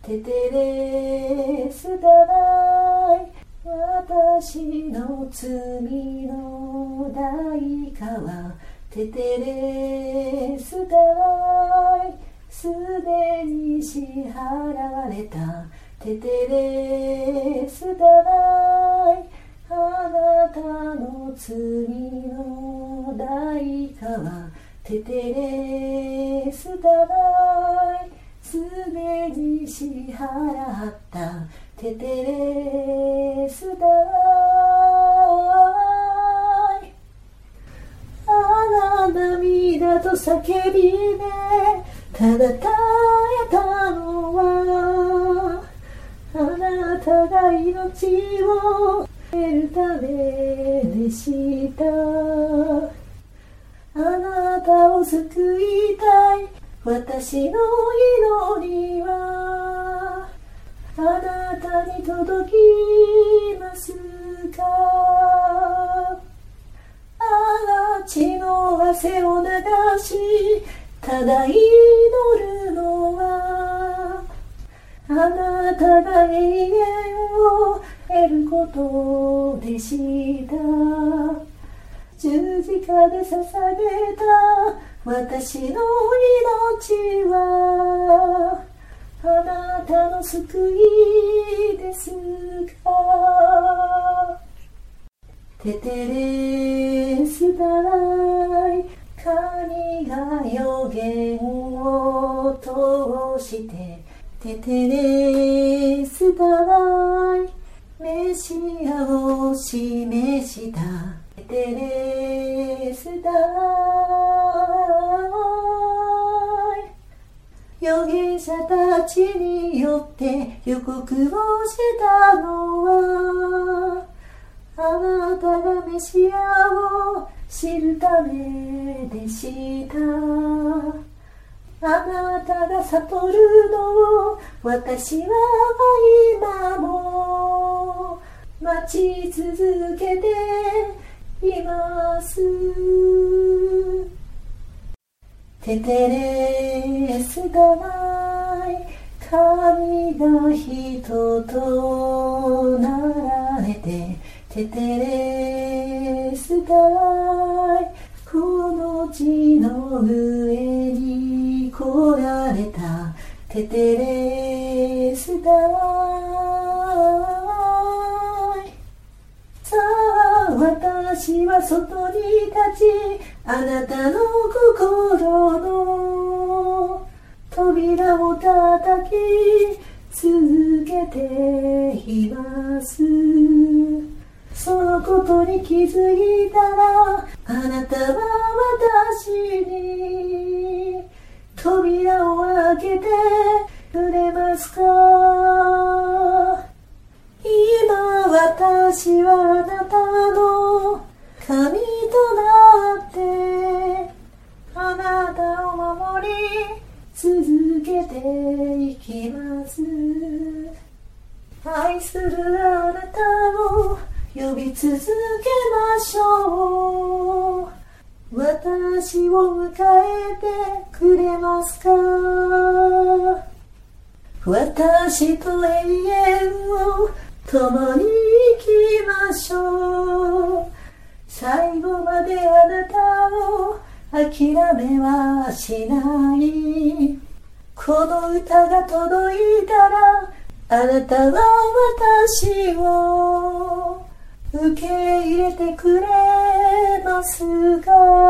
テテレスダライ、私の罪の代価はテテレスダライ、すでに支払われたテテレスダライ、あなたの罪の代価はテテレスダライ、すでに支払ったテテレスダライ。あら涙と叫びでただ耐えたのは、あなたが命を得るためでした。あなたを救いたい私の祈りはあなたに届きますか。あら血の汗を流しただ祈るのはあなたが永遠を得ることでした。十字架で捧げた私の命はあなたの救いですか。テテレスダライ、神が予言を通してテテレスダライ、メシアを示したテテレスダライ、預言者たちによって予告をしたのはあなたがメシアを知るためでした。あなたが悟るのを私は今も待ち続けています。テテレスダライ、神が人となられてテテレスダライ、この地の上に来られたテテレスダライ。さあ私は外に立ちあなたの心の扉を叩き続けています。そのことに気づいたらあなたは私に扉を開けてくれますか。今私はあなたの神となってあなたを守り続けていきます。愛するあなたを呼び続けましょう。私を迎えてくれますか。私と永遠を共に生きましょう。最後まであなたを諦めはしない。この歌が届いたらあなたは私を受け入れてくれますか。